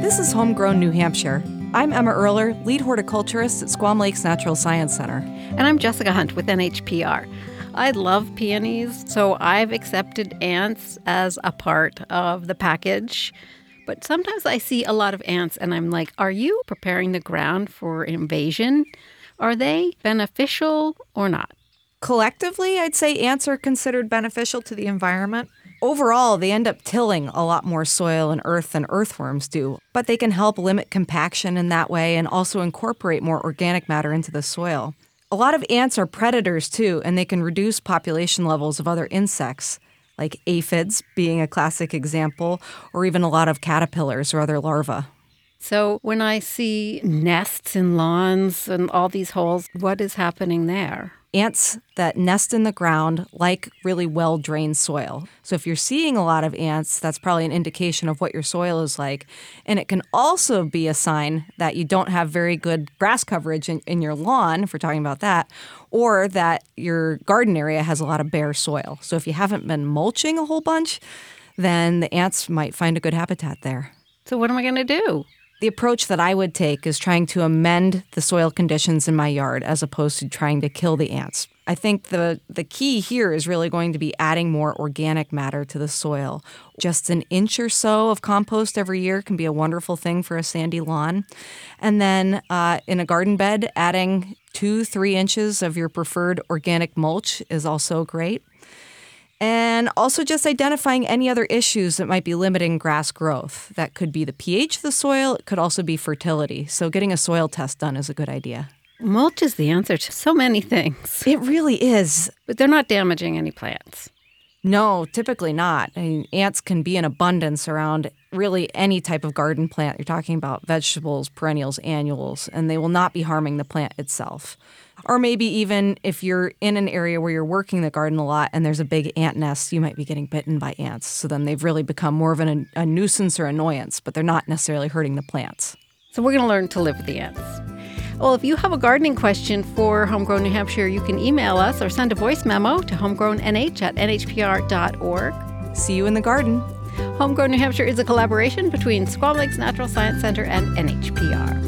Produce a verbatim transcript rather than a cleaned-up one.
This is Homegrown New Hampshire. I'm Emma Erler, lead horticulturist at Squam Lakes Natural Science Center. And I'm Jessica Hunt with N H P R. I love peonies, so I've accepted ants as a part of the package. But sometimes I see a lot of ants and I'm like, are you preparing the ground for invasion? Are they beneficial or not? Collectively, I'd say ants are considered beneficial to the environment. Overall, they end up tilling a lot more soil and earth than earthworms do, but they can help limit compaction in that way and also incorporate more organic matter into the soil. A lot of ants are predators too, and they can reduce population levels of other insects, like aphids being a classic example, or even a lot of caterpillars or other larvae. So when I see nests in lawns and all these holes, what is happening there? Ants that nest in the ground like really well-drained soil. So if you're seeing a lot of ants, that's probably an indication of what your soil is like. And it can also be a sign that you don't have very good grass coverage in, in your lawn, if we're talking about that, or that your garden area has a lot of bare soil. So if you haven't been mulching a whole bunch, then the ants might find a good habitat there. So what am I going to do? The approach that I would take is trying to amend the soil conditions in my yard as opposed to trying to kill the ants. I think the, the key here is really going to be adding more organic matter to the soil. Just an inch or so of compost every year can be a wonderful thing for a sandy lawn. And then uh, in a garden bed, adding two, three inches of your preferred organic mulch is also great. And also just identifying any other issues that might be limiting grass growth. That could be the pH of the soil. It could also be fertility. So getting a soil test done is a good idea. Mulch is the answer to so many things. It really is. But they're not damaging any plants. No, typically not. I mean, ants can be in abundance around really any type of garden plant. You're talking about vegetables, perennials, annuals, and they will not be harming the plant itself. Or maybe even if you're in an area where you're working the garden a lot and there's a big ant nest, you might be getting bitten by ants. So then they've really become more of an, a nuisance or annoyance, but they're not necessarily hurting the plants. So we're going to learn to live with the ants. Well, if you have a gardening question for Homegrown New Hampshire, you can email us or send a voice memo to homegrownnh at n h p r dot org. See you in the garden. Homegrown New Hampshire is a collaboration between Squam Lakes Natural Science Center and N H P R.